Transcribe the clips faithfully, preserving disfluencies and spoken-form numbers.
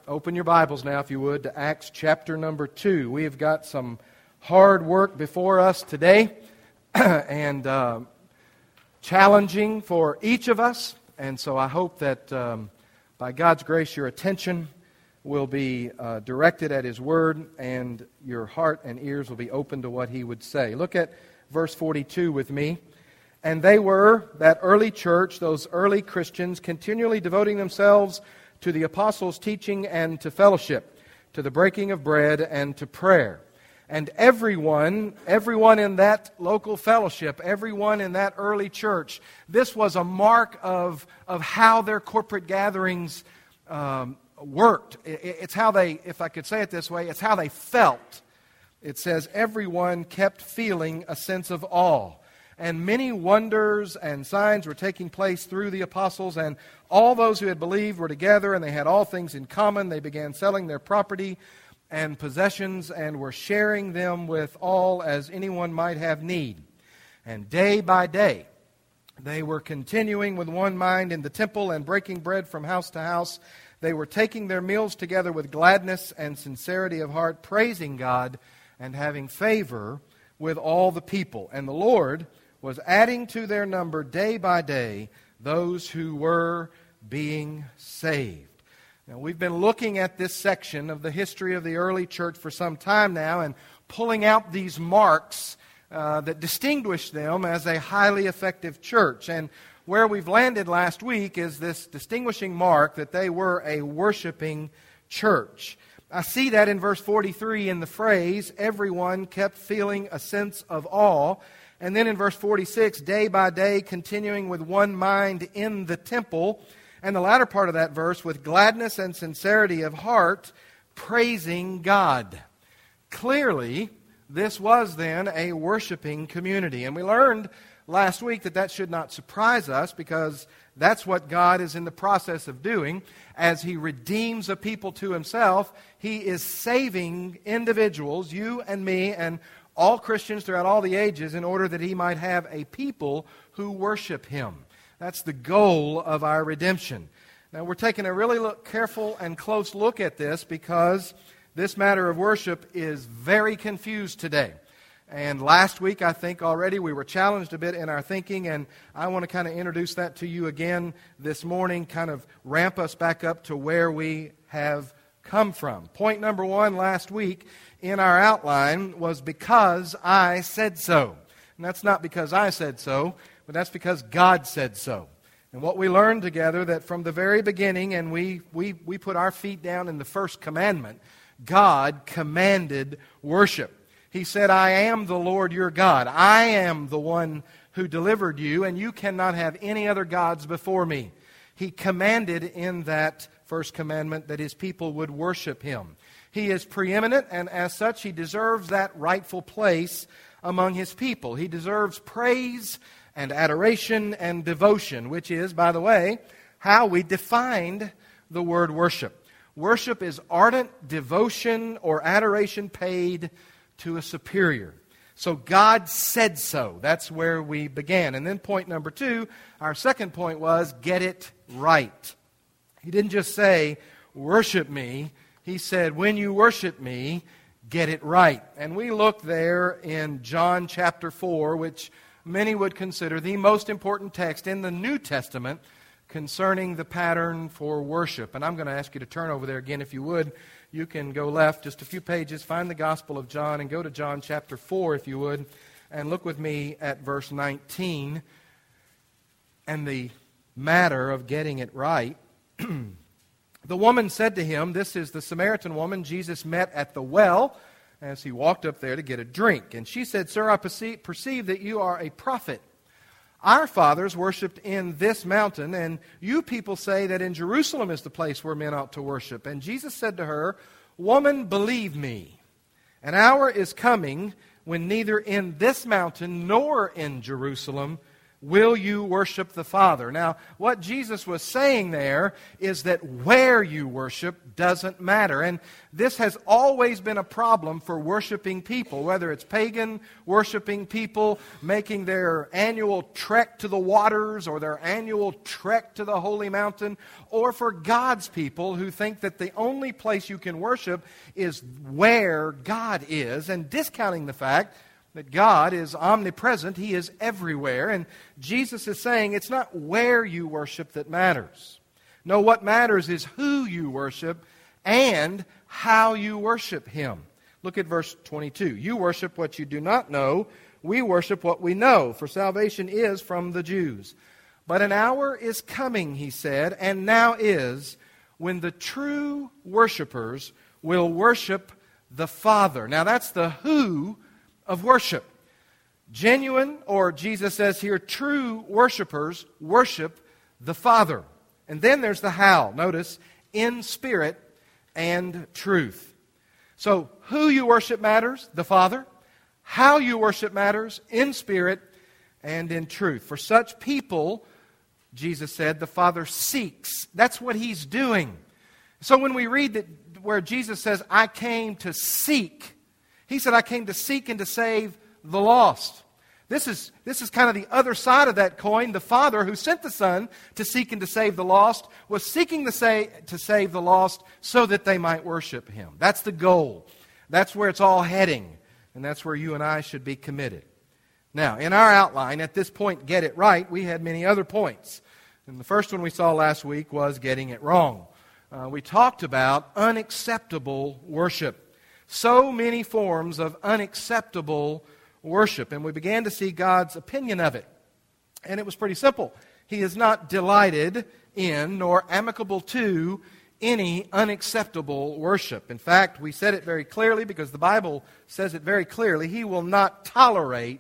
Open your Bibles now, if you would, to Acts chapter number two. We have got some hard work before us today, and uh, challenging for each of us. And so I hope that um, by God's grace, your attention will be uh, directed at His Word, and your heart and ears will be open to what He would say. Look at verse forty-two with me. And they were, that early church, those early Christians, continually devoting themselves to the apostles' teaching and to fellowship, to the breaking of bread and to prayer. And everyone, everyone in that local fellowship, everyone in that early church, this was a mark of, of how their corporate gatherings um, worked. It's how they, if I could say it this way, it's how they felt. It says, everyone kept feeling a sense of awe. And many wonders and signs were taking place through the apostles, and all those who had believed were together, and they had all things in common. They began selling their property and possessions and were sharing them with all as anyone might have need. And day by day, they were continuing with one mind in the temple and breaking bread from house to house. They were taking their meals together with gladness and sincerity of heart, praising God and having favor with all the people. And the Lord was adding to their number day by day those who were being saved. Now, we've been looking at this section of the history of the early church for some time now and pulling out these marks uh, that distinguish them as a highly effective church. And where we've landed last week is this distinguishing mark that they were a worshiping church. I see that in verse forty-three in the phrase, everyone kept feeling a sense of awe. And then in verse forty-six, day by day, continuing with one mind in the temple. And the latter part of that verse, with gladness and sincerity of heart, praising God. Clearly, this was then a worshiping community. And we learned last week that that should not surprise us, because that's what God is in the process of doing. As He redeems a people to Himself, He is saving individuals, you and me, and all Christians throughout all the ages, in order that He might have a people who worship Him. That's the goal of our redemption. Now, we're taking a really look, careful and close look at this, because this matter of worship is very confused today. And last week, I think already, we were challenged a bit in our thinking, and I want to kind of introduce that to you again this morning, kind of ramp us back up to where we have come from. Point number one last week in our outline was because I said so. And that's not because I said so, but that's because God said so. And what we learned together, that from the very beginning, and we, we, we put our feet down in the first commandment, God commanded worship. He said, I am the Lord your God. I am the one who delivered you, and you cannot have any other gods before me. He commanded in that first commandment that His people would worship Him. He is preeminent, and as such, He deserves that rightful place among His people. He deserves praise and adoration and devotion, which is, by the way, how we defined the word worship. Worship is ardent devotion or adoration paid to a superior. So God said so. That's where we began. And then point number two, our second point was, get it right. He didn't just say, worship me. He said, when you worship me, get it right. And we look there in John chapter four, which many would consider the most important text in the New Testament concerning the pattern for worship. And I'm going to ask you to turn over there again, if you would. You can go left just a few pages, find the Gospel of John, and go to John chapter four, if you would, and look with me at verse nineteen. And the matter of getting it right. The woman said to him, this is the Samaritan woman Jesus met at the well as he walked up there to get a drink. And she said, Sir, I perceive, perceive that you are a prophet. Our fathers worshipped in this mountain, and you people say that in Jerusalem is the place where men ought to worship. And Jesus said to her, Woman, believe me, an hour is coming when neither in this mountain nor in Jerusalem will you worship the Father? Now, what Jesus was saying there is that where you worship doesn't matter. And this has always been a problem for worshiping people, whether it's pagan worshiping people making their annual trek to the waters or their annual trek to the holy mountain, or for God's people who think that the only place you can worship is where God is, and discounting the fact that God is omnipresent. He is everywhere. And Jesus is saying it's not where you worship that matters. No, what matters is who you worship and how you worship Him. Look at verse twenty-two. You worship what you do not know. We worship what we know, for salvation is from the Jews. But an hour is coming, He said, and now is, when the true worshipers will worship the Father. Now that's the who of worship. Genuine, or Jesus says here, true worshipers worship the Father. And then there's the how. Notice, in spirit and truth. So, who you worship matters, the Father. How you worship matters, in spirit and in truth. For such people, Jesus said, the Father seeks. That's what He's doing. So when we read that where Jesus says, I came to seek, He said, I came to seek and to save the lost. This is, this is kind of the other side of that coin. The Father who sent the Son to seek and to save the lost was seeking to, say, to save the lost so that they might worship Him. That's the goal. That's where it's all heading. And that's where you and I should be committed. Now, in our outline, at this point, get it right, we had many other points. And the first one we saw last week was getting it wrong. Uh, we talked about unacceptable worship. So many forms of unacceptable worship. And we began to see God's opinion of it. And it was pretty simple. He is not delighted in nor amicable to any unacceptable worship. In fact, we said it very clearly because the Bible says it very clearly. He will not tolerate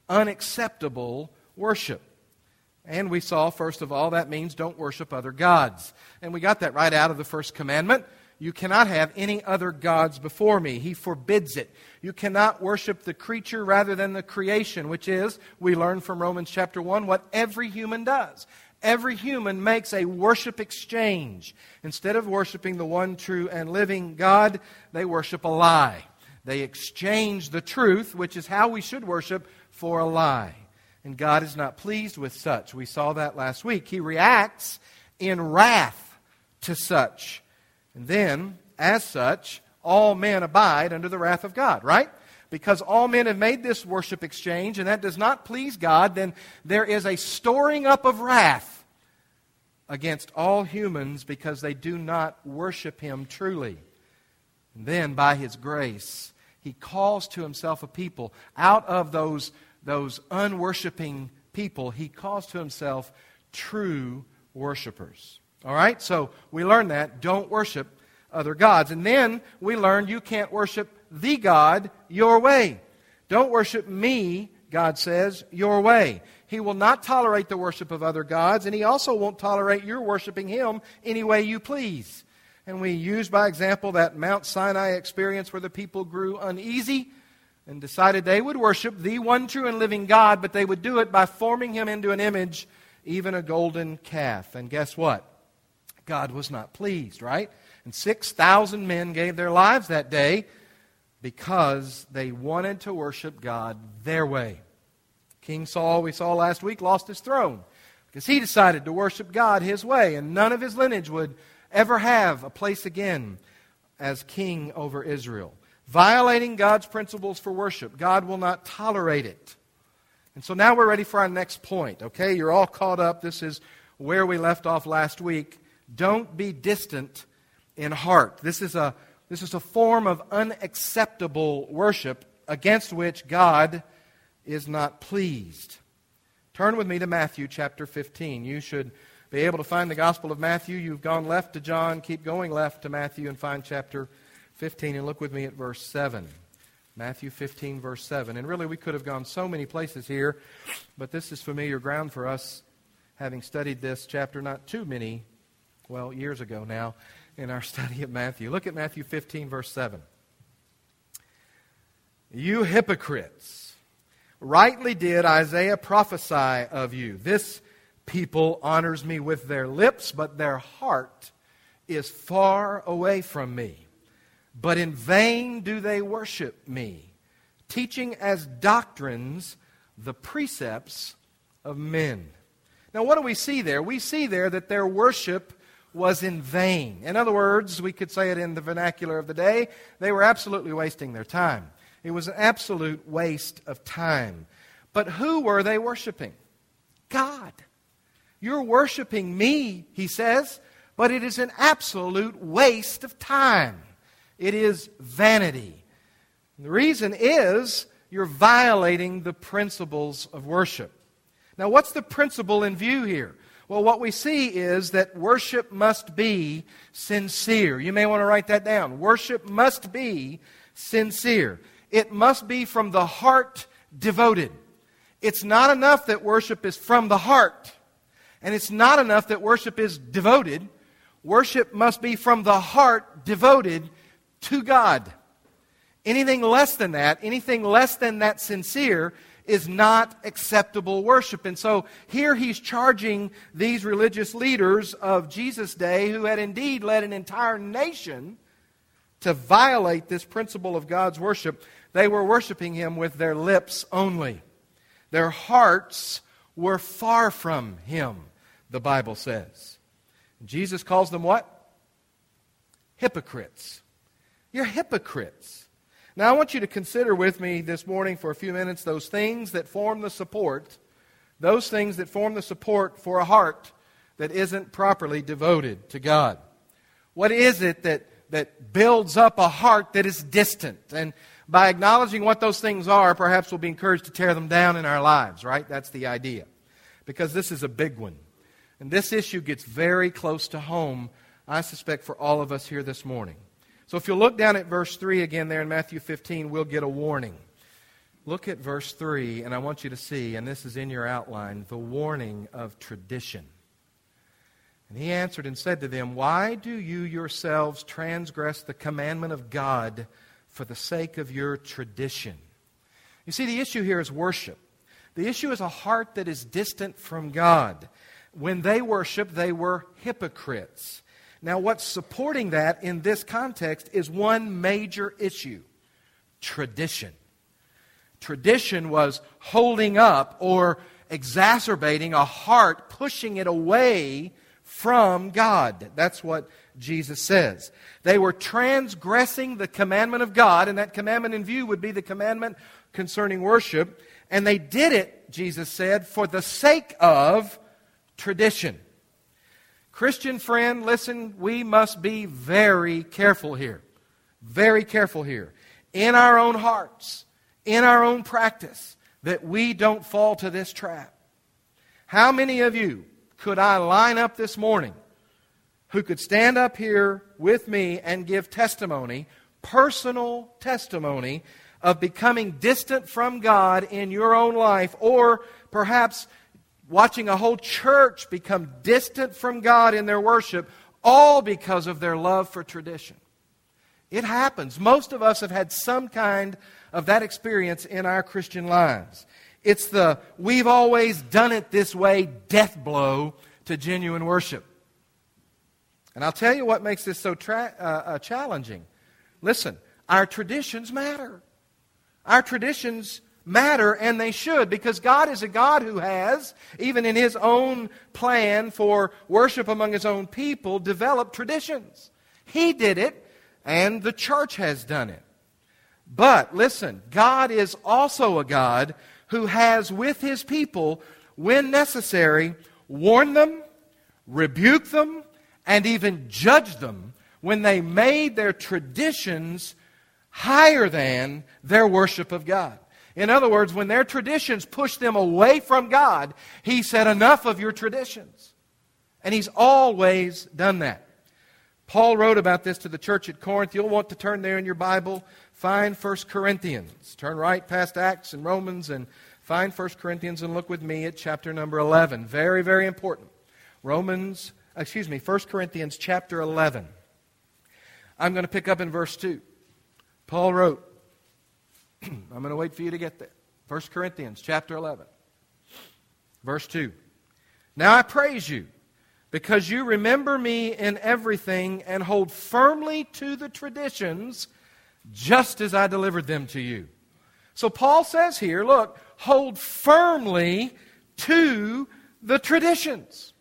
unacceptable worship. And we saw, first of all, that means don't worship other gods. And we got that right out of the first commandment. You cannot have any other gods before me. He forbids it. You cannot worship the creature rather than the creation, which is, we learn from Romans chapter one, what every human does. Every human makes a worship exchange. Instead of worshiping the one true and living God, they worship a lie. They exchange the truth, which is how we should worship, for a lie. And God is not pleased with such. We saw that last week. He reacts in wrath to such. And then, as such, all men abide under the wrath of God, right? Because all men have made this worship exchange, and that does not please God, then there is a storing up of wrath against all humans because they do not worship Him truly. And then, by His grace, He calls to Himself a people. Out of those, those unworshiping people, He calls to Himself true worshipers. All right, so we learned that. Don't worship other gods. And then we learned you can't worship the God your way. Don't worship me, God says, your way. He will not tolerate the worship of other gods, and He also won't tolerate your worshiping Him any way you please. And we used by example that Mount Sinai experience where the people grew uneasy and decided they would worship the one true and living God, but they would do it by forming Him into an image, even a golden calf. And guess what? God was not pleased, right? And six thousand men gave their lives that day because they wanted to worship God their way. King Saul, we saw last week, lost his throne because he decided to worship God his way, and none of his lineage would ever have a place again as king over Israel. Violating God's principles for worship, God will not tolerate it. And so now we're ready for our next point, okay? You're all caught up. This is where we left off last week. Don't be distant in heart. This is a this is a form of unacceptable worship against which God is not pleased. Turn with me to Matthew chapter fifteen. You should be able to find the Gospel of Matthew. You've gone left to John. Keep going left to Matthew and find chapter fifteen. And look with me at verse seven. Matthew fifteen, verse seven. And really, we could have gone so many places here, but this is familiar ground for us, having studied this chapter not too many well, years ago now, in our study of Matthew. Look at Matthew fifteen, verse seven. You hypocrites, Rightly did Isaiah prophesy of you. This people honors me with their lips, but their heart is far away from me. But in vain do they worship me, teaching as doctrines the precepts of men. Now, what do we see there? We see there that their worship was in vain. In other words, we could say it in the vernacular of the day, they were absolutely wasting their time. It was an absolute waste of time. But who were they worshiping? God. You're worshiping me, he says, but it is an absolute waste of time. It is vanity. And the reason is you're violating the principles of worship. Now, what's the principle in view here? Well, what we see is that worship must be sincere. You may want to write that down. Worship must be sincere. It must be from the heart devoted. It's not enough that worship is from the heart. And it's not enough that worship is devoted. Worship must be from the heart devoted to God. Anything less than that, anything less than that sincere, is not acceptable worship. And so here he's charging these religious leaders of Jesus' day, who had indeed led an entire nation to violate this principle of God's worship. They were worshiping him with their lips only. Their hearts were far from him, the Bible says. Jesus calls them what? Hypocrites. You're hypocrites. Now I want you to consider with me this morning for a few minutes those things that form the support, those things that form the support for a heart that isn't properly devoted to God. What is it that, that builds up a heart that is distant? And by acknowledging what those things are, perhaps we'll be encouraged to tear them down in our lives, right? That's the idea. Because this is a big one. And this issue gets very close to home, I suspect, for all of us here this morning. So if you'll look down at verse three again there in Matthew fifteen, we'll get a warning. Look at verse three, and I want you to see, and this is in your outline, the warning of tradition. And he answered and said to them, "Why do you yourselves transgress the commandment of God for the sake of your tradition?" You see, the issue here is worship. The issue is a heart that is distant from God. When they worship, they were hypocrites. Now, what's supporting that in this context is one major issue: tradition. Tradition was holding up or exacerbating a heart, pushing it away from God. That's what Jesus says. They were transgressing the commandment of God, and that commandment in view would be the commandment concerning worship. And they did it, Jesus said, for the sake of tradition. Christian friend, listen, we must be very careful here. Very careful here. In our own hearts, in our own practice, that we don't fall to this trap. How many of you could I line up this morning who could stand up here with me and give testimony, personal testimony, of becoming distant from God in your own life, or perhaps watching a whole church become distant from God in their worship, all because of their love for tradition? It happens. Most of us have had some kind of that experience in our Christian lives. It's the "we've always done it this way" death blow to genuine worship. And I'll tell you what makes this so tra- uh, uh, challenging. Listen, our traditions matter. Our traditions matter, and they should, because God is a God who has, even in His own plan for worship among His own people, developed traditions. He did it, and the church has done it. But, listen, God is also a God who has, with His people, when necessary, warned them, rebuked them, and even judged them when they made their traditions higher than their worship of God. In other words, when their traditions pushed them away from God, He said, "Enough of your traditions." And He's always done that. Paul wrote about this to the church at Corinth. You'll want to turn there in your Bible. Find First Corinthians. Turn right past Acts and Romans and find First Corinthians and look with me at chapter number eleven. Very, very important. Romans, excuse me, First Corinthians chapter eleven. I'm going to pick up in verse two. Paul wrote, I'm going to wait for you to get there. First Corinthians chapter eleven, verse two. Now I praise you, because you remember me in everything and hold firmly to the traditions just as I delivered them to you. So Paul says here, look, hold firmly to the traditions.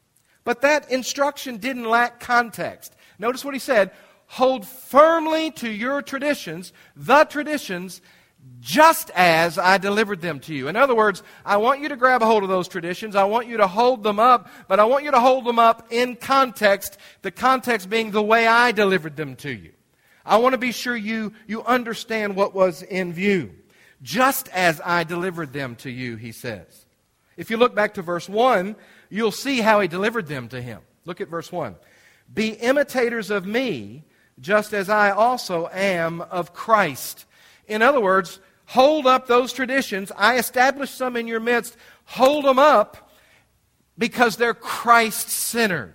But that instruction didn't lack context. Notice what he said, hold firmly to your traditions, the traditions, just as I delivered them to you. In other words, I want you to grab a hold of those traditions. I want you to hold them up, but I want you to hold them up in context, the context being the way I delivered them to you. I want to be sure you, you understand what was in view. Just as I delivered them to you, he says. If you look back to verse one, you'll see how he delivered them to him. Look at verse one. Be imitators of me, just as I also am of Christ. In other words, hold up those traditions. I established some in your midst. Hold them up because they're Christ-centered.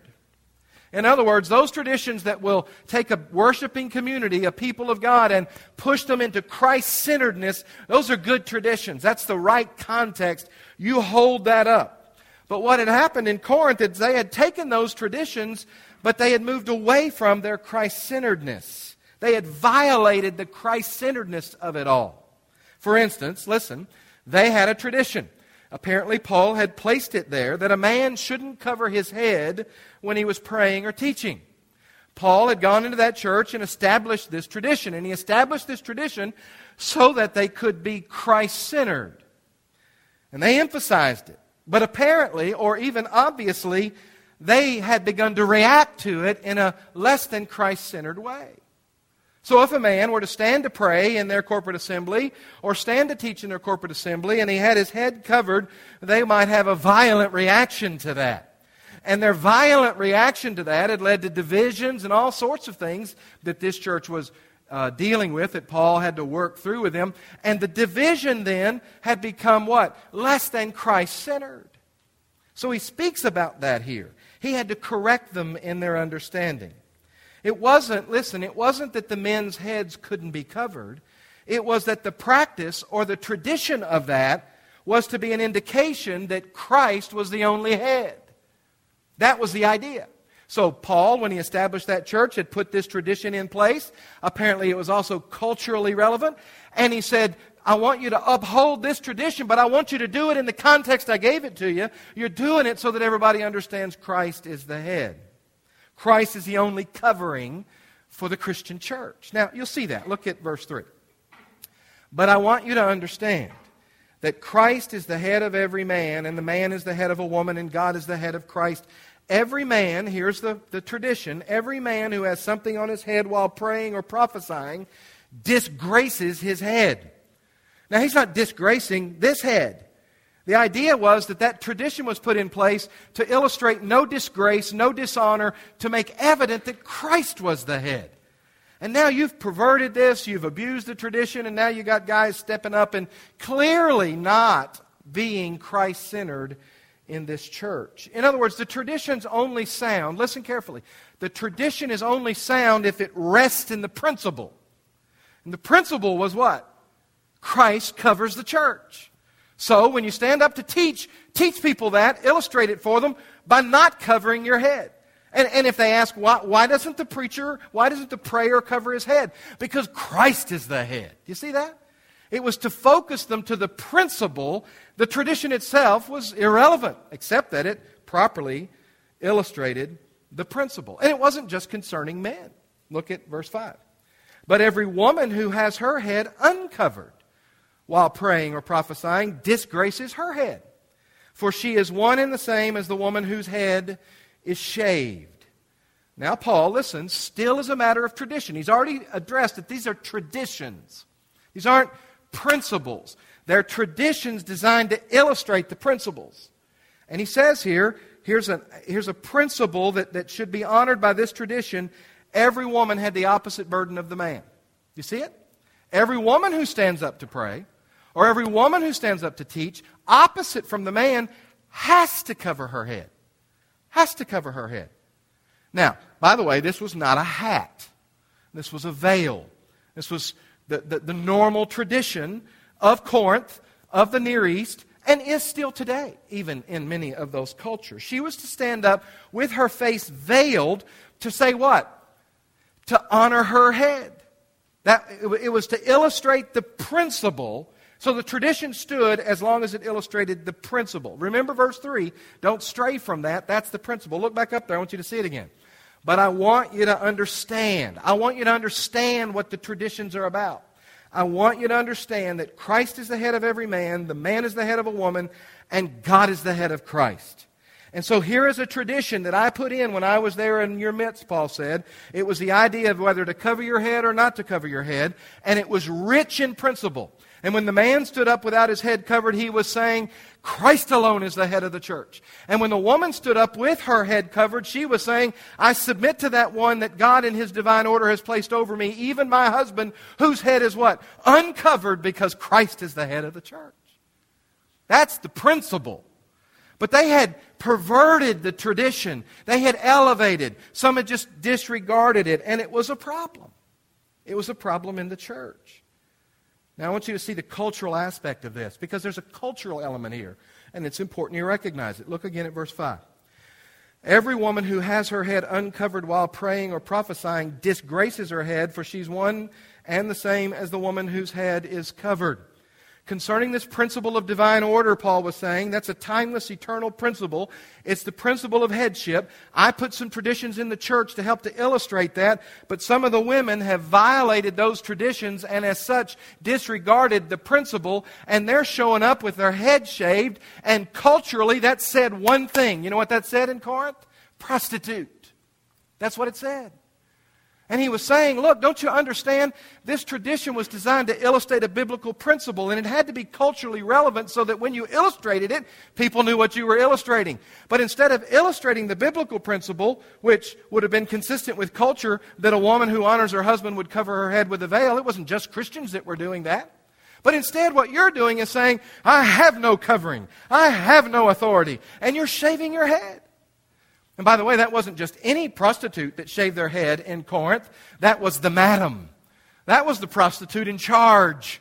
In other words, those traditions that will take a worshiping community, a people of God, and push them into Christ-centeredness, those are good traditions. That's the right context. You hold that up. But what had happened in Corinth is they had taken those traditions, but they had moved away from their Christ-centeredness. They had violated the Christ-centeredness of it all. For instance, listen, they had a tradition. Apparently, Paul had placed it there that a man shouldn't cover his head when he was praying or teaching. Paul had gone into that church and established this tradition. And he established this tradition so that they could be Christ-centered. And they emphasized it. But apparently, or even obviously, they had begun to react to it in a less than Christ-centered way. So if a man were to stand to pray in their corporate assembly or stand to teach in their corporate assembly and he had his head covered, they might have a violent reaction to that. And their violent reaction to that had led to divisions and all sorts of things that this church was uh, dealing with, that Paul had to work through with them. And the division then had become what? Less than Christ-centered. So he speaks about that here. He had to correct them in their understanding. It wasn't, listen, it wasn't that the men's heads couldn't be covered. It was that the practice or the tradition of that was to be an indication that Christ was the only head. That was the idea. So Paul, when he established that church, had put this tradition in place. Apparently it was also culturally relevant. And he said, I want you to uphold this tradition, but I want you to do it in the context I gave it to you. You're doing it so that everybody understands Christ is the head. Christ is the only covering for the Christian church. Now, you'll see that. Look at verse three. But I want you to understand that Christ is the head of every man, and the man is the head of a woman, and God is the head of Christ. Every man, here's the, the tradition, every man who has something on his head while praying or prophesying disgraces his head. Now, he's not disgracing this head. The idea was that that tradition was put in place to illustrate no disgrace, no dishonor, to make evident that Christ was the head. And now you've perverted this, you've abused the tradition, and now you got guys stepping up and clearly not being Christ-centered in this church. In other words, the tradition's only sound, listen carefully, the tradition is only sound if it rests in the principle. And the principle was what? Christ covers the church. So when you stand up to teach, teach people that, illustrate it for them by not covering your head. And, and if they ask, why, why doesn't the preacher, why doesn't the prayer cover his head? Because Christ is the head. Do you see that? It was to focus them to the principle. The tradition itself was irrelevant, except that it properly illustrated the principle. And it wasn't just concerning men. Look at verse five. But every woman who has her head uncovered while praying or prophesying disgraces her head. For she is one and the same as the woman whose head is shaved. Now Paul, listen, still is a matter of tradition. He's already addressed that these are traditions. These aren't principles. They're traditions designed to illustrate the principles. And he says here, here's a, here's a principle that, that should be honored by this tradition. Every woman had the opposite burden of the man. You see it? Every woman who stands up to pray, or every woman who stands up to teach, opposite from the man, has to cover her head. Has to cover her head. Now, by the way, this was not a hat. This was a veil. This was the, the, the normal tradition of Corinth of the Near East, and is still today, even in many of those cultures. She was to stand up with her face veiled to say what? To honor her head. That it was to illustrate the principle. So the tradition stood as long as it illustrated the principle. Remember verse three. Don't stray from that. That's the principle. Look back up there. I want you to see it again. But I want you to understand. I want you to understand what the traditions are about. I want you to understand that Christ is the head of every man, the man is the head of a woman, and God is the head of Christ. And so here is a tradition that I put in when I was there in your midst, Paul said. It was the idea of whether to cover your head or not to cover your head, and it was rich in principle. And when the man stood up without his head covered, he was saying, Christ alone is the head of the church. And when the woman stood up with her head covered, she was saying, I submit to that one that God in His divine order has placed over me, even my husband, whose head is what? Uncovered, because Christ is the head of the church. That's the principle. But they had perverted the tradition. They had elevated. Some had just disregarded it, and it was a problem. It was a problem in the church. Now I want you to see the cultural aspect of this, because there's a cultural element here, and it's important you recognize it. Look again at verse five. Every woman who has her head uncovered while praying or prophesying disgraces her head, for she's one and the same as the woman whose head is covered. Concerning this principle of divine order, Paul was saying, that's a timeless, eternal principle. It's the principle of headship. I put some traditions in the church to help to illustrate that, but some of the women have violated those traditions and as such disregarded the principle, and they're showing up with their head shaved, and culturally that said one thing. You know what that said in Corinth? Prostitute. That's what it said. And he was saying, look, don't you understand? This tradition was designed to illustrate a biblical principle, and it had to be culturally relevant so that when you illustrated it, people knew what you were illustrating. But instead of illustrating the biblical principle, which would have been consistent with culture, that a woman who honors her husband would cover her head with a veil, it wasn't just Christians that were doing that. But instead what you're doing is saying, I have no covering, I have no authority, and you're shaving your head. And by the way, that wasn't just any prostitute that shaved their head in Corinth. That was the madam. That was the prostitute in charge.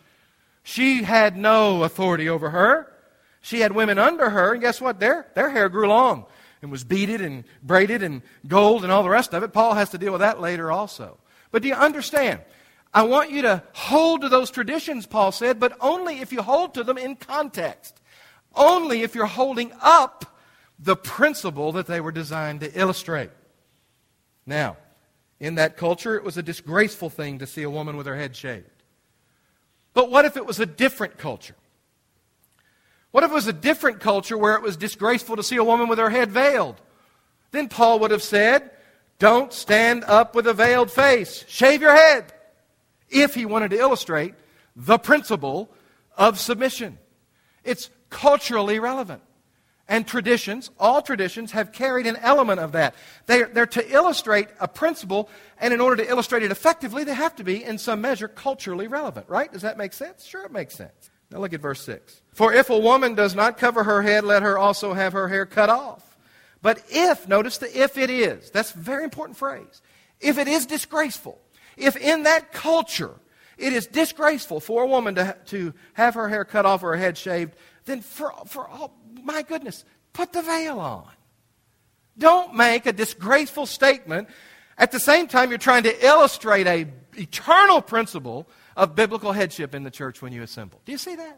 She had no authority over her. She had women under her, and guess what? Their, their hair grew long and was beaded and braided and gold and all the rest of it. Paul has to deal with that later also. But do you understand? I want you to hold to those traditions, Paul said, but only if you hold to them in context. Only if you're holding up the principle that they were designed to illustrate. Now, in that culture, it was a disgraceful thing to see a woman with her head shaved. But what if it was a different culture? What if it was a different culture where it was disgraceful to see a woman with her head veiled? Then Paul would have said, don't stand up with a veiled face. Shave your head. If he wanted to illustrate the principle of submission. It's culturally relevant. And traditions, all traditions, have carried an element of that. They're, they're to illustrate a principle, and in order to illustrate it effectively, they have to be, in some measure, culturally relevant, right? Does that make sense? Sure, it makes sense. Now look at verse six. For if a woman does not cover her head, let her also have her hair cut off. But if, notice the if it is, that's a very important phrase. If it is disgraceful, if in that culture it is disgraceful for a woman to, to have her hair cut off or her head shaved, then for, for all, my goodness, put the veil on. Don't make a disgraceful statement. At the same time, you're trying to illustrate an eternal principle of biblical headship in the church when you assemble. Do you see that?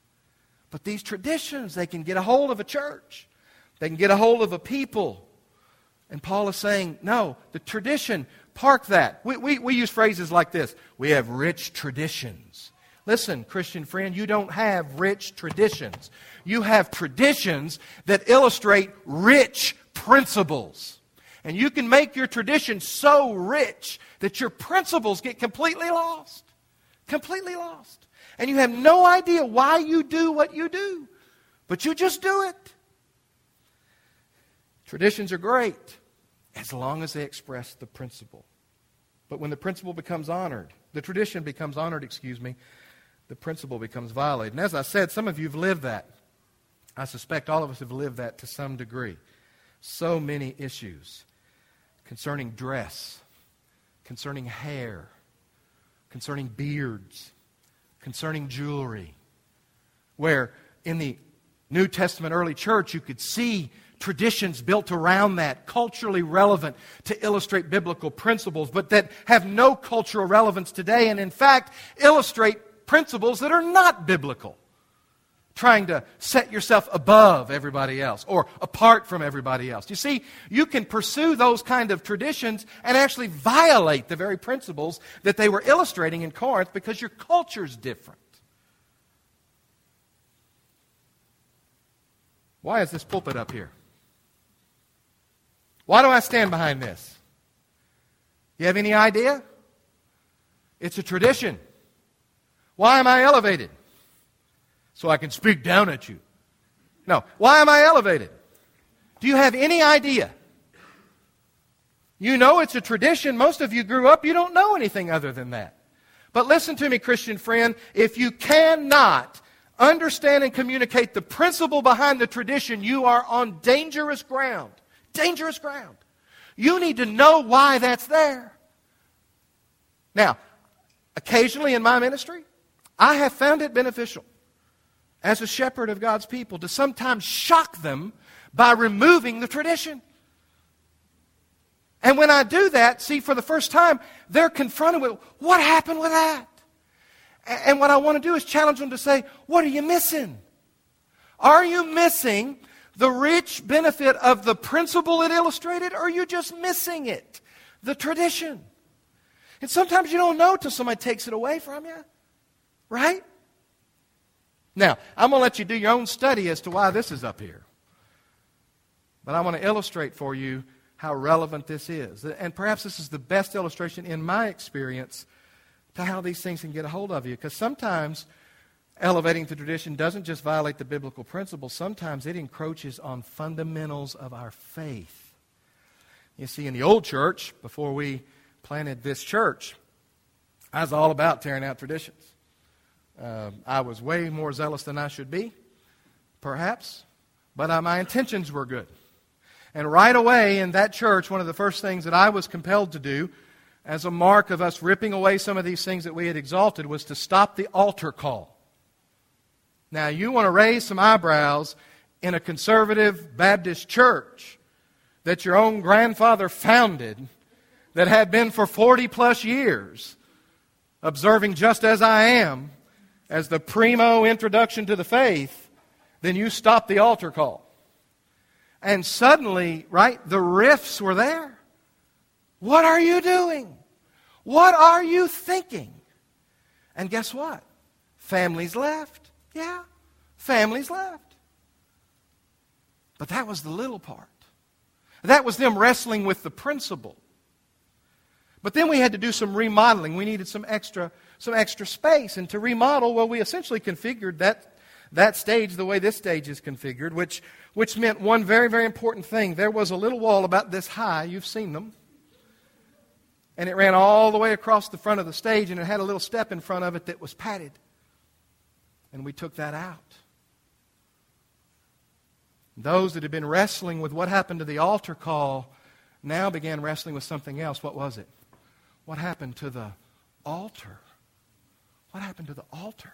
But these traditions, they can get a hold of a church. They can get a hold of a people. And Paul is saying, no, the tradition, park that. We, we, we use phrases like this. We have rich traditions. Listen, Christian friend, you don't have rich traditions. You have traditions that illustrate rich principles. And you can make your tradition so rich that your principles get completely lost. Completely lost. And you have no idea why you do what you do. But you just do it. Traditions are great as long as they express the principle. But when the principle becomes honored, the tradition becomes honored, excuse me, the principle becomes violated. And as I said, some of you have lived that. I suspect all of us have lived that to some degree. So many issues concerning dress, concerning hair, concerning beards, concerning jewelry. where in the New Testament early church you could see traditions built around that, culturally relevant to illustrate biblical principles, but that have no cultural relevance today, and in fact illustrate principles that are not biblical. Trying to set yourself above everybody else or apart from everybody else. You see, you can pursue those kind of traditions and actually violate the very principles that they were illustrating in Corinth because your culture's different. Why is this pulpit up here? Why do I stand behind this? You have any idea? It's a tradition. Why am I elevated? So I can speak down at you. No. Why am I elevated? Do you have any idea? You know it's a tradition. Most of you grew up, you don't know anything other than that. But listen to me, Christian friend. If you cannot understand and communicate the principle behind the tradition, you are on dangerous ground. Dangerous ground. You need to know why that's there. Now, occasionally in my ministry, I have found it beneficial as a shepherd of God's people to sometimes shock them by removing the tradition. And when I do that, see, for the first time, they're confronted with, what happened with that? And what I want to do is challenge them to say, what are you missing? Are you missing the rich benefit of the principle it illustrated, or are you just missing it, the tradition? And sometimes you don't know till somebody takes it away from you, right? Now, I'm going to let you do your own study as to why this is up here. But I want to illustrate for you how relevant this is. And perhaps this is the best illustration in my experience to how these things can get a hold of you. Because sometimes elevating the tradition doesn't just violate the biblical principles. Sometimes it encroaches on fundamentals of our faith. You see, in the old church, before we planted this church, I was all about tearing out traditions. Uh, I was way more zealous than I should be, perhaps, but uh, my intentions were good. And right away in that church, one of the first things that I was compelled to do as a mark of us ripping away some of these things that we had exalted was to stop the altar call. Now, you want to raise some eyebrows in a conservative Baptist church that your own grandfather founded, that had been for forty plus years, observing just as I am, as the primo introduction to the faith, then you stop the altar call. And suddenly, right, the rifts were there. What are you doing? What are you thinking? And guess what? Families left. Yeah, families left. But that was the little part. That was them wrestling with the principle. But then we had to do some remodeling. We needed some extra, some extra space. And to remodel, well, we essentially configured that, that stage the way this stage is configured, which, which meant one very, very important thing. There was a little wall about this high. You've seen them. And it ran all the way across the front of the stage, and it had a little step in front of it that was padded. And we took that out. Those that had been wrestling with what happened to the altar call now began wrestling with something else. What was it? What happened to the altar? What happened to the altar?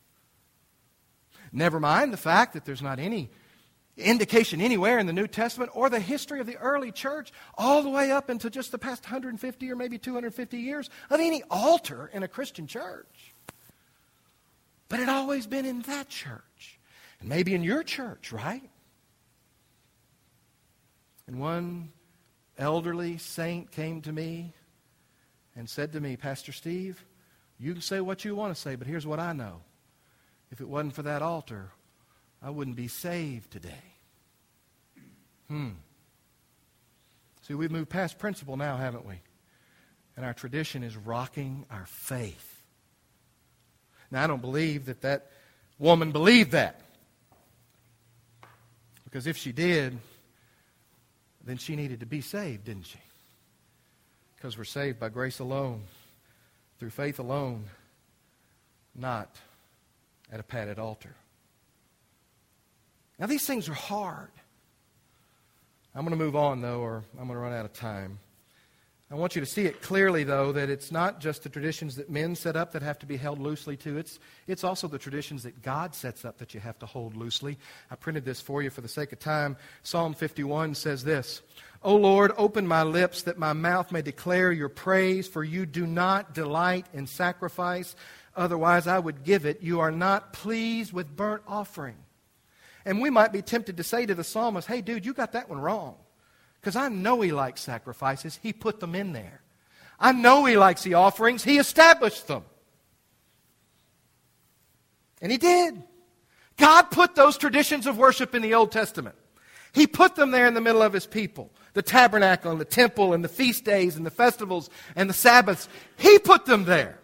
Never mind the fact that there's not any indication anywhere in the New Testament or the history of the early church, all the way up into just the past one hundred fifty or maybe two hundred fifty years, of any altar in a Christian church. But it had always been in that church. And maybe in your church, right? And one elderly saint came to me and said to me, Pastor Steve, you can say what you want to say, but here's what I know. If it wasn't for that altar, I wouldn't be saved today. Hmm. See, we've moved past principle now, haven't we? And our tradition is rocking our faith. Now, I don't believe that that woman believed that. Because if she did, then she needed to be saved, didn't she? Because we're saved by grace alone, through faith alone, not at a padded altar. Now, these things are hard. I'm going to move on, though, or I'm going to run out of time. I want you to see it clearly, though, that it's not just the traditions that men set up that have to be held loosely to. It's, it's also the traditions that God sets up that you have to hold loosely. I printed this for you for the sake of time. Psalm fifty-one says this, O Lord, open my lips that my mouth may declare your praise, for you do not delight in sacrifice. Otherwise I would give it. You are not pleased with burnt offering. And we might be tempted to say to the psalmist, hey, dude, you got that one wrong. Because I know he likes sacrifices. He put them in there. I know he likes the offerings. He established them. And he did. God put those traditions of worship in the Old Testament. He put them there in the middle of his people. The tabernacle and the temple and the feast days and the festivals and the Sabbaths. He put them there.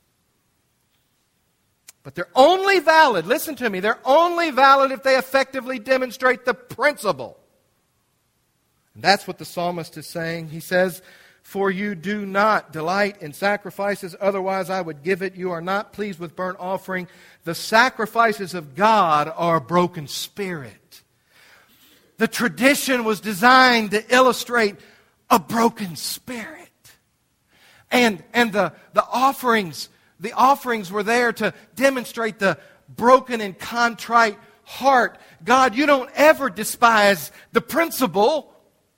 But they're only valid, listen to me, they're only valid if they effectively demonstrate the principle. And that's what the psalmist is saying. He says, for you do not delight in sacrifices, otherwise I would give it. You are not pleased with burnt offering. The sacrifices of God are a broken spirit. The tradition was designed to illustrate a broken spirit. And, and the, the offerings, the offerings were there to demonstrate the broken and contrite heart. God, you don't ever despise the principle.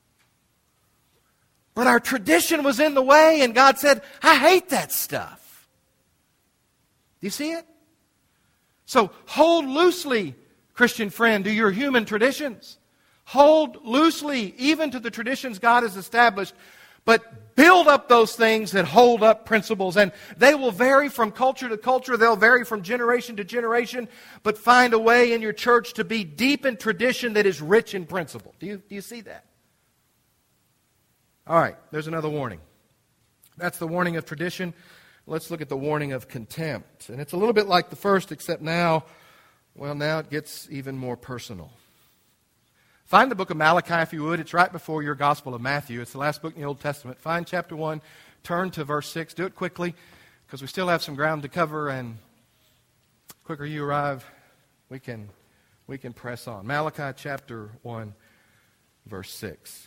But our tradition was in the way, and God said, I hate that stuff. Do you see it? So hold loosely, Christian friend, to your human traditions. Hold loosely even to the traditions God has established, but build up those things that hold up principles. And they will vary from culture to culture. They'll vary from generation to generation. But find a way in your church to be deep in tradition that is rich in principle. Do you, do you see that? All right, there's another warning. That's the warning of tradition. Let's look at the warning of contempt. And it's a little bit like the first, except now, well, now it gets even more personal. Find the book of Malachi, if you would. It's right before your Gospel of Matthew. It's the last book in the Old Testament. Find chapter one, turn to verse six. Do it quickly, because we still have some ground to cover, and the quicker you arrive, we can, we can press on. Malachi chapter one, verse six.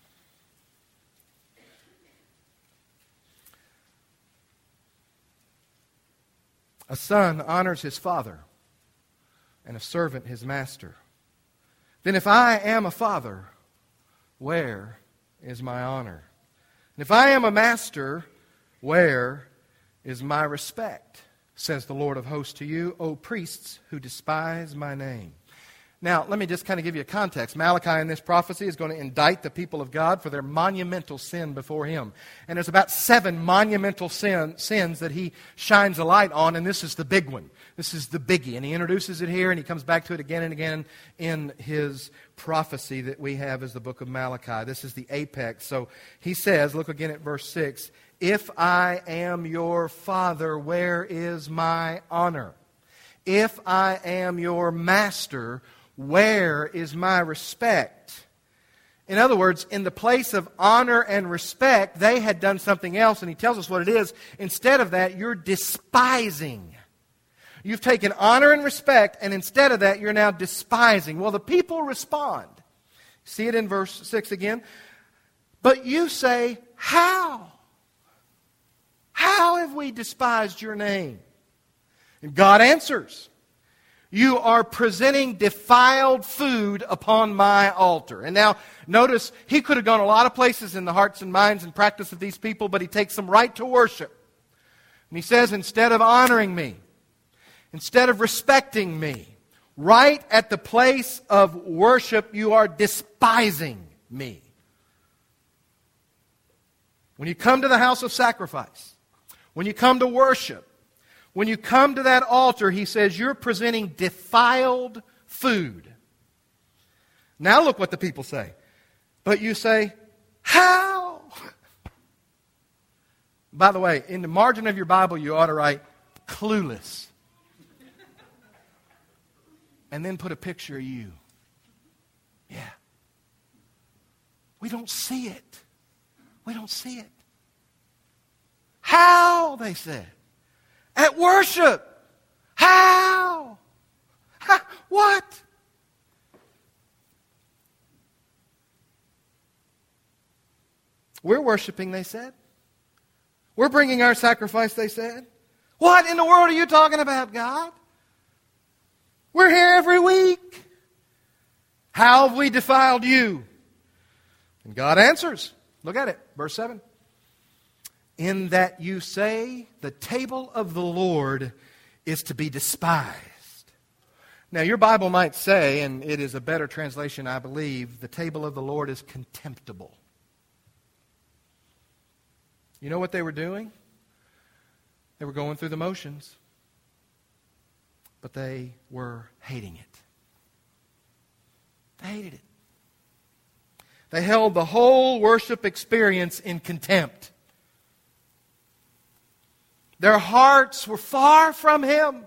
A son honors his father, and a servant his master. Then if I am a father, where is my honor? And if I am a master, where is my respect? Says the Lord of hosts to you, O priests who despise my name. Now, let me just kind of give you a context. Malachi in this prophecy is going to indict the people of God for their monumental sin before him. And there's about seven monumental sin, sins that he shines a light on, and this is the big one. This is the biggie. And he introduces it here, and he comes back to it again and again in his prophecy that we have as the book of Malachi. This is the apex. So he says, look again at verse six, if I am your father, where is my honor? If I am your master, where is my respect? In other words, in the place of honor and respect, they had done something else, and he tells us what it is. Instead of that, you're despising. You've taken honor and respect, and instead of that, you're now despising. Well, the people respond. See it in verse six again. But you say, how? How have we despised your name? And God answers, you are presenting defiled food upon my altar. And now, notice, he could have gone a lot of places in the hearts and minds and practice of these people, but he takes them right to worship. And he says, instead of honoring me, instead of respecting me, right at the place of worship, you are despising me. When you come to the house of sacrifice, when you come to worship, when you come to that altar, he says, you're presenting defiled food. Now look what the people say. But you say, how? By the way, in the margin of your Bible, you ought to write, clueless. And then put a picture of you. Yeah. We don't see it. We don't see it. How? They said. At worship. How? How? What? We're worshiping, they said. We're bringing our sacrifice, they said. What in the world are you talking about, God? We're here every week. How have we defiled you? And God answers. Look at it, verse seven. In that you say the table of the Lord is to be despised. Now, your Bible might say, and it is a better translation, I believe, the table of the Lord is contemptible. You know what they were doing? They were going through the motions, but they were hating it. They hated it. They held the whole worship experience in contempt. Their hearts were far from Him.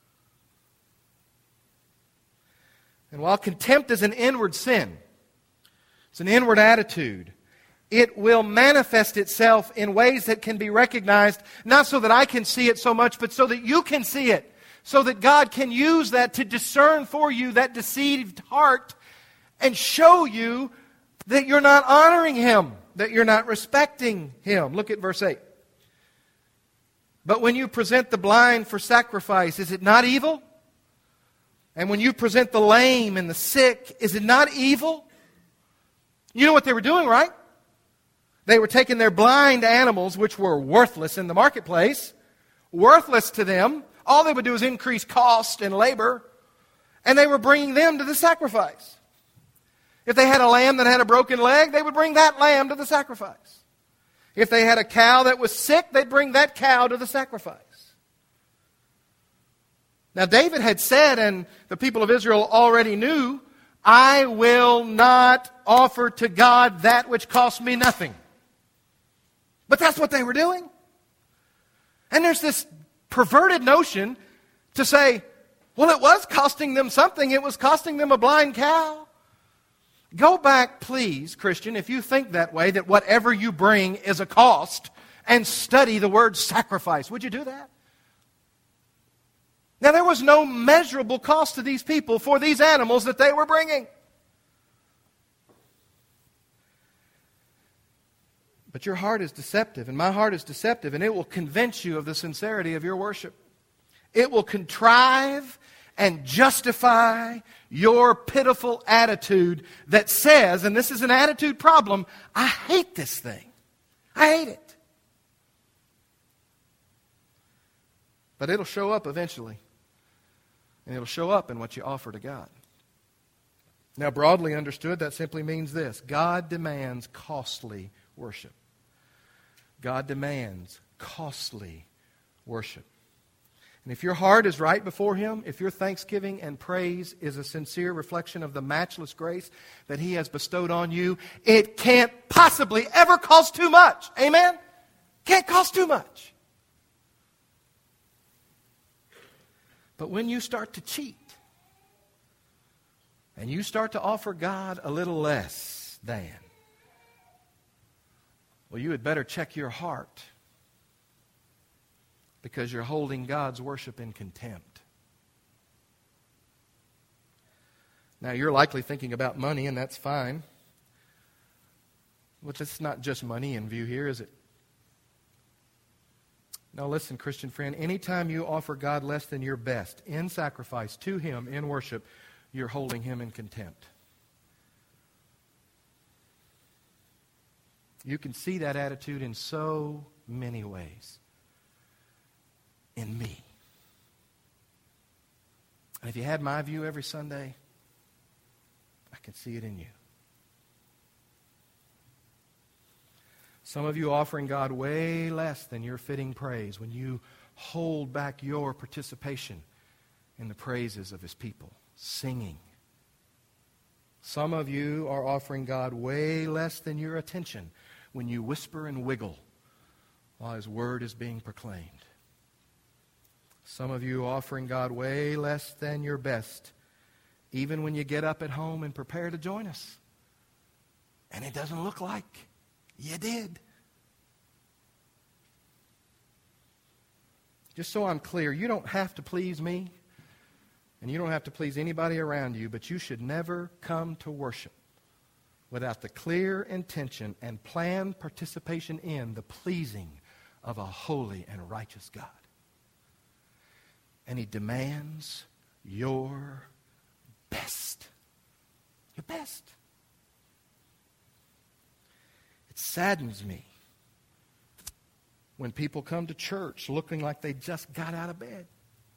And while contempt is an inward sin, it's an inward attitude, it will manifest itself in ways that can be recognized, not so that I can see it so much, but so that you can see it. So that God can use that to discern for you that deceived heart and show you that you're not honoring Him, that you're not respecting Him. Look at verse eight. But when you present the blind for sacrifice, is it not evil? And when you present the lame and the sick, is it not evil? You know what they were doing, right? They were taking their blind animals, which were worthless in the marketplace, worthless to them. All they would do is increase cost and labor, and they were bringing them to the sacrifice. If they had a lamb that had a broken leg, they would bring that lamb to the sacrifice. If they had a cow that was sick, they'd bring that cow to the sacrifice. Now, David had said, and the people of Israel already knew, I will not offer to God that which costs me nothing. But that's what they were doing. And there's this perverted notion to say, well, it was costing them something. It was costing them a blind cow. Go back, please, Christian, if you think that way, that whatever you bring is a cost, and study the word sacrifice. Would you do that? Now, there was no measurable cost to these people for these animals that they were bringing. But your heart is deceptive, and my heart is deceptive, and it will convince you of the sincerity of your worship. It will contrive and justify your pitiful attitude that says, and this is an attitude problem, I hate this thing. I hate it. But it'll show up eventually. And it'll show up in what you offer to God. Now, broadly understood, that simply means this. God demands costly worship. God demands costly worship. And if your heart is right before Him, if your thanksgiving and praise is a sincere reflection of the matchless grace that He has bestowed on you, it can't possibly ever cost too much. Amen? Can't cost too much. But when you start to cheat, and you start to offer God a little less than, well, you had better check your heart, because you're holding God's worship in contempt. Now, you're likely thinking about money, and that's fine. But it's not just money in view here, is it? Now listen, Christian friend, anytime you offer God less than your best in sacrifice to Him in worship, you're holding Him in contempt. You can see that attitude in so many ways. In me. And if you had my view every Sunday, I can see it in you. Some of you offering God way less than your fitting praise when you hold back your participation in the praises of His people, singing. Some of you are offering God way less than your attention when you whisper and wiggle while His word is being proclaimed. Some of you offering God way less than your best, even when you get up at home and prepare to join us. And it doesn't look like you did. Just so I'm clear, you don't have to please me, and you don't have to please anybody around you, but you should never come to worship without the clear intention and planned participation in the pleasing of a holy and righteous God. And He demands your best. Your best. It saddens me when people come to church looking like they just got out of bed.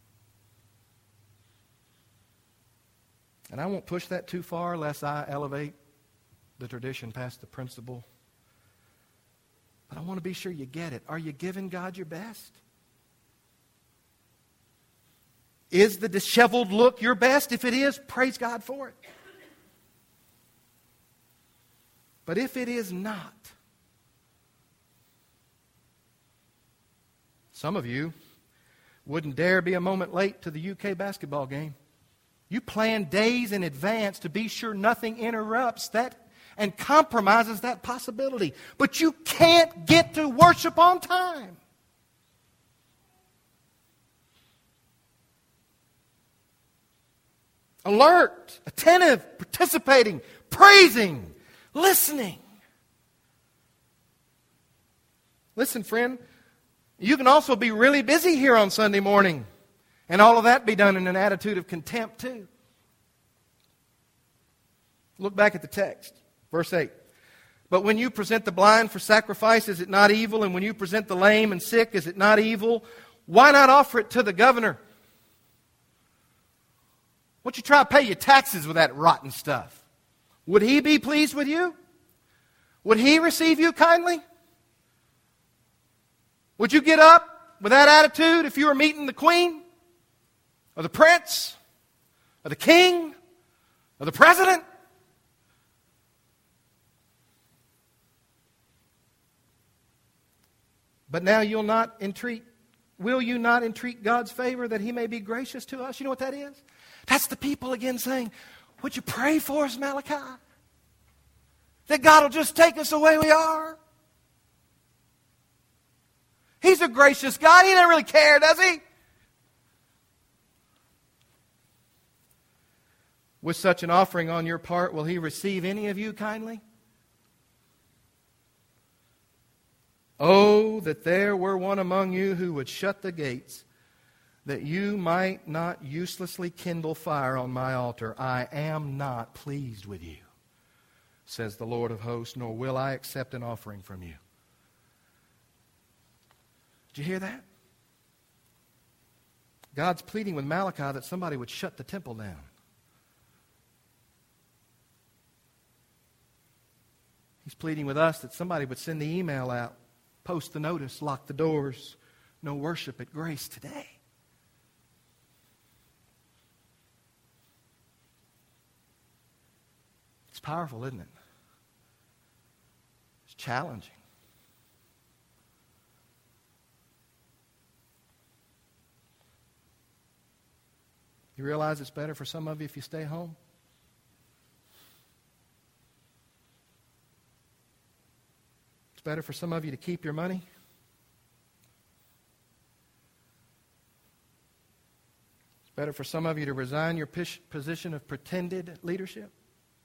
And I won't push that too far lest I elevate the tradition past the principle. But I want to be sure you get it. Are you giving God your best? Is the disheveled look your best? If it is, praise God for it. But if it is not, some of you wouldn't dare be a moment late to the U K basketball game. You plan days in advance to be sure nothing interrupts that and compromises that possibility. But you can't get to worship on time. Alert, attentive, participating, praising, listening. Listen, friend, you can also be really busy here on Sunday morning, and all of that be done in an attitude of contempt too. Look back at the text, verse eight. But when you present the blind for sacrifice, is it not evil? And when you present the lame and sick, is it not evil? Why not offer it to the governor? Why don't you try to pay your taxes with that rotten stuff? Would he be pleased with you? Would he receive you kindly? Would you get up with that attitude if you were meeting the queen? Or the prince? Or the king? Or the president? But now you'll not entreat, will you not entreat God's favor that He may be gracious to us? You know what that is? That's the people again saying, would you pray for us, Malachi? That God will just take us the way we are? He's a gracious God. He doesn't really care, does He? With such an offering on your part, will He receive any of you kindly? Oh, that there were one among you who would shut the gates, that you might not uselessly kindle fire on my altar. I am not pleased with you, says the Lord of hosts, nor will I accept an offering from you. Did you hear that? God's pleading with Malachi that somebody would shut the temple down. He's pleading with us that somebody would send the email out, post the notice, lock the doors, no worship at Grace today. It's powerful, isn't it? It's challenging. You realize it's better for some of you if you stay home? It's better for some of you to keep your money. It's better for some of you to resign your position of pretended leadership.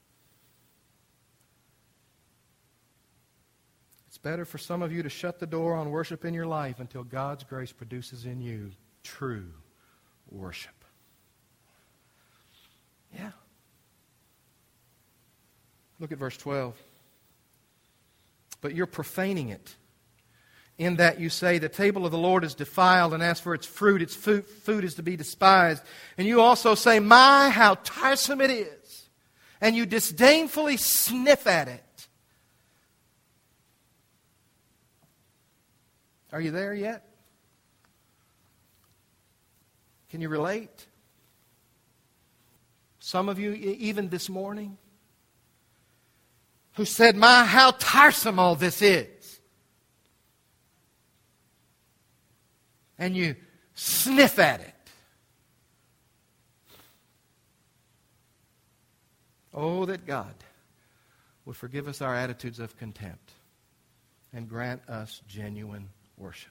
It's better for some of you to shut the door on worship in your life until God's grace produces in you true worship. Yeah. Look at verse twelve. But you're profaning it, in that you say, the table of the Lord is defiled, and as for its fruit, its food, food is to be despised. And you also say, my, how tiresome it is. And you disdainfully sniff at it. Are you there yet? Can you relate? Some of you, even this morning, who said, my, how tiresome all this is. And you sniff at it. Oh, that God would forgive us our attitudes of contempt and grant us genuine worship.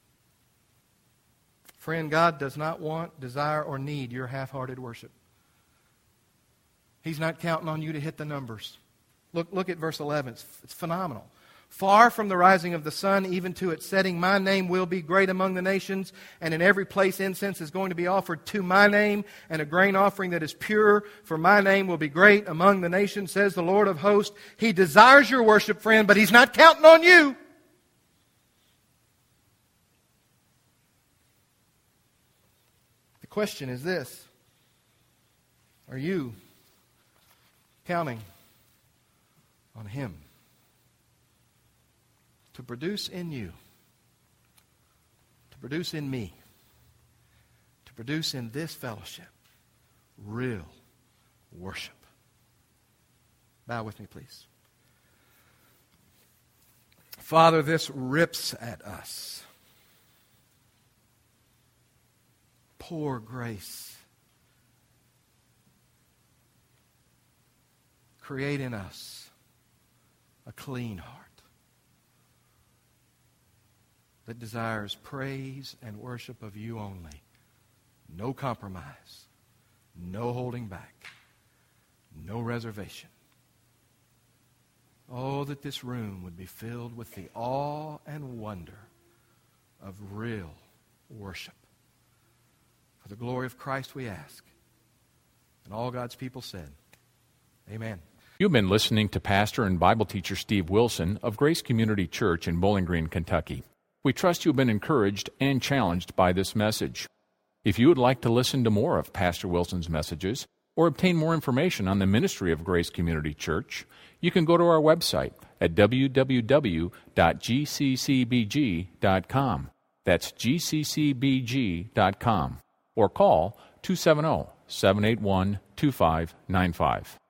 Friend, God does not want, desire, or need your half-hearted worship. He's not counting on you to hit the numbers Look, look at verse eleven. It's, it's phenomenal. Far from the rising of the sun, even to its setting, my name will be great among the nations, and in every place incense is going to be offered to my name, and a grain offering that is pure for my name will be great among the nations, says the Lord of hosts. He desires your worship, friend, but He's not counting on you. The question is this: are you counting on Him to produce in you, to produce in me, to produce in this fellowship real worship? Bow with me, please. Father, this rips at us. Pour grace. Create in us a clean heart that desires praise and worship of you only. No compromise, no holding back, no reservation. Oh, that this room would be filled with the awe and wonder of real worship. For the glory of Christ we ask. And all God's people said, amen. You've been listening to Pastor and Bible teacher Steve Wilson of Grace Community Church in Bowling Green, Kentucky. We trust you've been encouraged and challenged by this message. If you would like to listen to more of Pastor Wilson's messages or obtain more information on the ministry of Grace Community Church, you can go to our website at w w w dot g c c b g dot com. That's g c c b g dot com. Or call two seven zero, seven eight one, two five nine five.